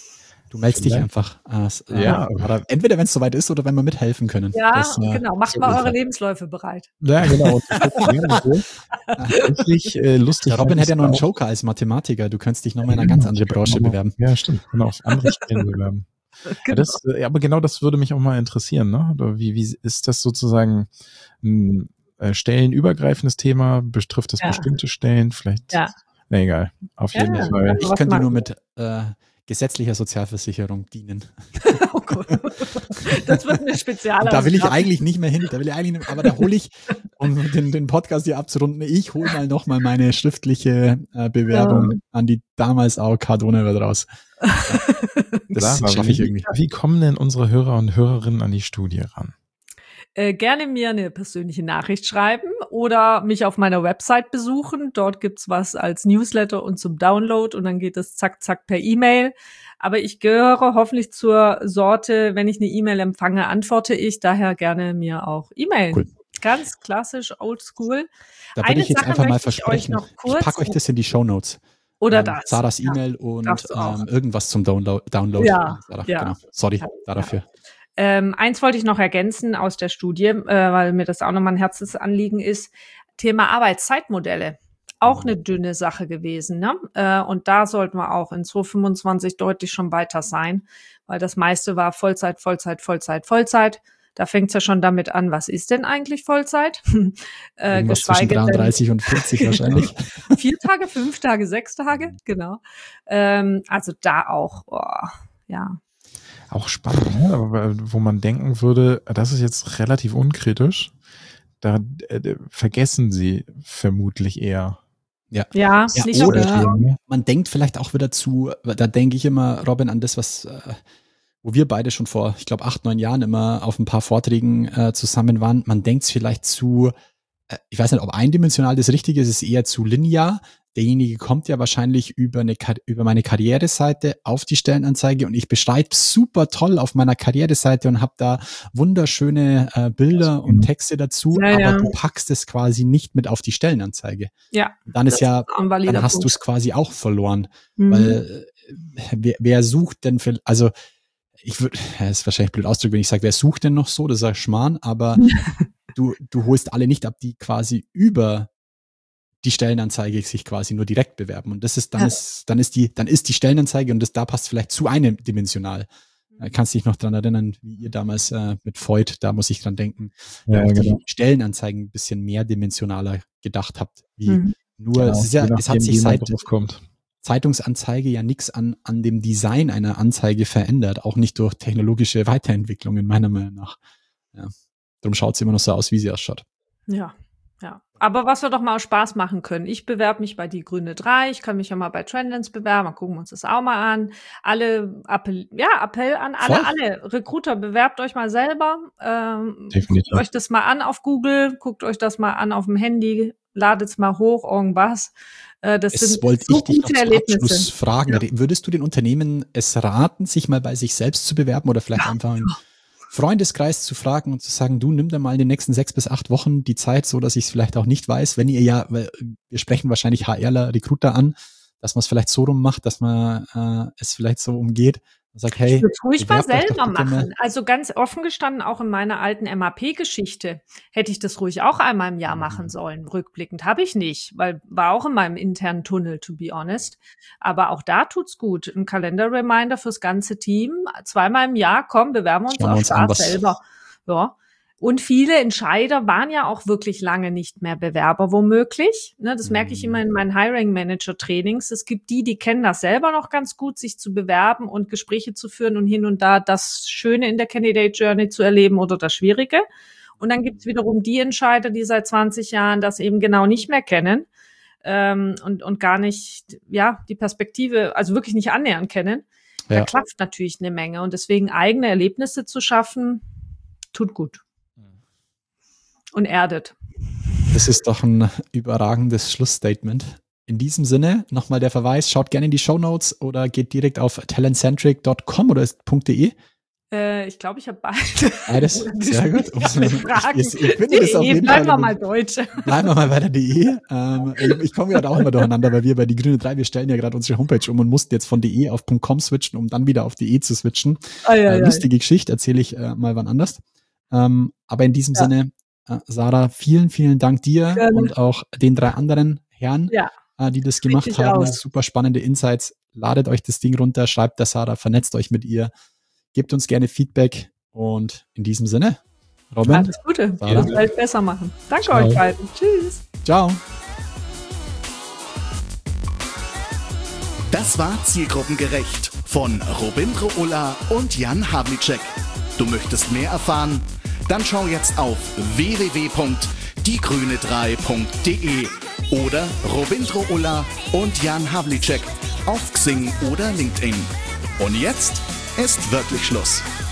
Du meldest dich Vielleicht. einfach. Äh, äh, Ja. oder entweder wenn es soweit ist oder wenn wir mithelfen können. Ja, Das, äh, genau. Macht so mal ungefähr. eure Lebensläufe bereit. Ja, genau. Und das ist gerne so. Tatsächlich äh, lustig. Der Robin fand hätte ja ich noch einen auch- Joker als Mathematiker. Du könntest dich nochmal in eine ganz andere Branche bewerben. Ja, stimmt. Kann auf andere Stellen bewerben. Ja, Genau. das, äh, aber genau das würde mich auch mal interessieren. Ne? Oder wie, wie ist das sozusagen ein äh, stellenübergreifendes Thema? Betrifft das Ja. bestimmte Stellen? Vielleicht, Ja. na egal. Auf jeden Ja. Fall. Ich Was könnte machen nur wir? mit äh, gesetzlicher Sozialversicherung dienen. Oh Gott. Das wird eine spezielle. Und da will ich eigentlich nicht mehr hin. Da will ich eigentlich, nicht- aber da hole ich, um den, den Podcast hier abzurunden, ich hole mal nochmal meine schriftliche äh, Bewerbung Ja. an die damals A O K Donauwörth raus. Ja, das Sarah, schaffe ich wie, irgendwie. Wie kommen denn unsere Hörer und Hörerinnen an die Studie ran? Äh, gerne mir eine persönliche Nachricht schreiben oder mich auf meiner Website besuchen. Dort gibt's was als Newsletter und zum Download und dann geht es zack, zack per E-Mail. Aber ich gehöre hoffentlich zur Sorte, wenn ich eine E-Mail empfange, antworte ich. Daher gerne mir auch E-Mailen. Cool. Ganz klassisch, oldschool. Da Eine würde ich jetzt Sache einfach mal möchte ich euch versprechen. noch Ich kurz- packe euch das in die Shownotes. Oder ähm, das. Sarahs Ja. E-Mail und darfst du auch. ähm, irgendwas zum Download. Download. Ja, Sarah, ja. Genau. Sorry Ja, da dafür. Ähm, eins wollte ich noch ergänzen aus der Studie, äh, weil mir das auch nochmal ein Herzensanliegen ist. Thema Arbeitszeitmodelle. Auch eine dünne Sache gewesen, ne? Äh, und da sollten wir auch in zwanzig fünfundzwanzig deutlich schon weiter sein, weil das meiste war Vollzeit, Vollzeit, Vollzeit, Vollzeit. Da fängt's ja schon damit an, was ist denn eigentlich Vollzeit? äh, Irgendwas zwischen geschweige denn dreiunddreißig und vierzig wahrscheinlich. vier Tage, fünf Tage, sechs Tage, genau. Ähm, also da auch, oh, ja. Auch spannend, ne? Aber wo man denken würde, das ist jetzt relativ unkritisch. Da äh, vergessen sie vermutlich eher. Ja, Ja, nicht auf oder die- man denkt vielleicht auch wieder zu, da denke ich immer, Robin, an das, was, äh, wo wir beide schon vor, ich glaube, acht, neun Jahren immer auf ein paar Vorträgen äh, zusammen waren. Man denkt es vielleicht zu, äh, ich weiß nicht, ob eindimensional das Richtige ist, es ist eher zu linear. Derjenige kommt ja wahrscheinlich über eine Kar- über meine Karriereseite auf die Stellenanzeige und ich beschreibe super toll auf meiner Karriereseite und habe da wunderschöne äh, Bilder und Texte dazu, Ja, aber ja. du packst es quasi nicht mit auf die Stellenanzeige. Ja, Dann ist das ja, auch ein valider dann hast Punkt. du es quasi auch verloren, Mhm. weil äh, wer, wer sucht denn für, also ich würde, das ist wahrscheinlich blöd Ausdruck, wenn ich sage, wer sucht denn noch so, das ist ja Schmarrn, aber du, du holst alle nicht ab, die quasi über die Stellenanzeige sich quasi nur direkt bewerben. Und das ist, dann Ja. ist, dann ist die, dann ist die Stellenanzeige und das da passt vielleicht zu eindimensional. Äh, Kannst dich noch dran erinnern, wie ihr damals äh, mit Voigt, da muss ich dran denken, Ja, auch genau. die Stellenanzeigen ein bisschen mehrdimensionaler gedacht habt. Wie Mhm. nur, Genau, es ist ja, je es hat nachdem, sich wie man seit drauf kommt. Zeitungsanzeige ja nichts an, an dem Design einer Anzeige verändert, auch nicht durch technologische Weiterentwicklungen, meiner Meinung nach. Ja. Darum schaut sie immer noch so aus, wie sie ausschaut. Ja, ja. Aber was wir doch mal aus Spaß machen können. Ich bewerbe mich bei Die Grüne drei. Ich kann mich ja mal bei Trendlens bewerben. Mal gucken wir uns das auch mal an. Alle Appell, ja, Appell an alle, Voll. alle Recruiter, bewerbt euch mal selber. Ähm, Definitiv. guckt euch das mal an auf Google. Guckt euch das mal an auf dem Handy. Ladet's mal hoch, irgendwas. Äh, das Es sind wollte so ich dich noch gute zum Erlebnisse. Abschluss fragen. Ja. Würdest du den Unternehmen es raten, sich mal bei sich selbst zu bewerben oder vielleicht einfach einen Freundeskreis zu fragen und zu sagen, du nimm da mal in den nächsten sechs bis acht Wochen die Zeit, so dass ich es vielleicht auch nicht weiß, wenn ihr ja, weil wir sprechen wahrscheinlich HRler, Recruiter an, dass man es vielleicht so rum macht, dass man äh, es vielleicht so umgeht und sagt, hey, Ich würde es ruhig mal bewerbt euch doch selber bitte mal. machen. Also ganz offen gestanden, auch in meiner alten M A P-Geschichte hätte ich das ruhig auch einmal im Jahr machen sollen. Rückblickend habe ich nicht, weil war auch in meinem internen Tunnel, to be honest. Aber auch da tut's gut. Ein Kalender-Reminder fürs ganze Team. Zweimal im Jahr, komm, bewerben wir uns Schauen wir auf uns an, Spaß was- selber. Ja. Und viele Entscheider waren ja auch wirklich lange nicht mehr Bewerber, womöglich. Ne, das merke ich immer in meinen Hiring-Manager-Trainings. Es gibt die, die kennen das selber noch ganz gut, sich zu bewerben und Gespräche zu führen und hin und da das Schöne in der Candidate Journey zu erleben oder das Schwierige. Und dann gibt es wiederum die Entscheider, die seit zwanzig Jahren das eben genau nicht mehr kennen ähm, und, und gar nicht, ja, die Perspektive, also wirklich nicht annähernd kennen. Da Ja. klafft natürlich eine Menge. Und deswegen eigene Erlebnisse zu schaffen, tut gut. Und erdet. Das ist doch ein überragendes Schlussstatement. In diesem Sinne nochmal der Verweis, schaut gerne in die Shownotes oder geht direkt auf talentcentric Punkt com oder ist .de? Äh, ich glaube, ich habe beide. Beides? Sehr gut. Fragen. Ich, ich finde das auf jeden Bleiben wir Fall. mal deutsch. Bleiben wir mal bei der D E. Ähm, ich ich komme ja auch immer durcheinander, weil wir bei die Grüne drei, wir stellen ja gerade unsere Homepage um und mussten jetzt von .de auf .com switchen, um dann wieder auf .de zu switchen. Ah, ja, äh, ja, lustige Geschichte, erzähle ich äh, mal wann anders. Ähm, aber in diesem Ja. Sinne, äh, Sarah, vielen, vielen Dank dir Gerne. und auch den drei anderen Herren, Ja. äh, die das gemacht Richtig haben. aus. Super spannende Insights. Ladet euch das Ding runter, schreibt der Sarah, vernetzt euch mit ihr, gebt uns gerne Feedback und in diesem Sinne, Robin, Alles Gute. Sarah. Die Welt besser machen. Danke Ciao. euch beiden. Tschüss. Ciao. Das war Zielgruppengerecht von Robindro Ulla und Jan Havlicek. Du möchtest mehr erfahren? Dann schau jetzt auf w w w punkt die grüne drei punkt de oder Robindro Ulla und Jan Havlicek auf Xing oder LinkedIn. Und jetzt ist wirklich Schluss.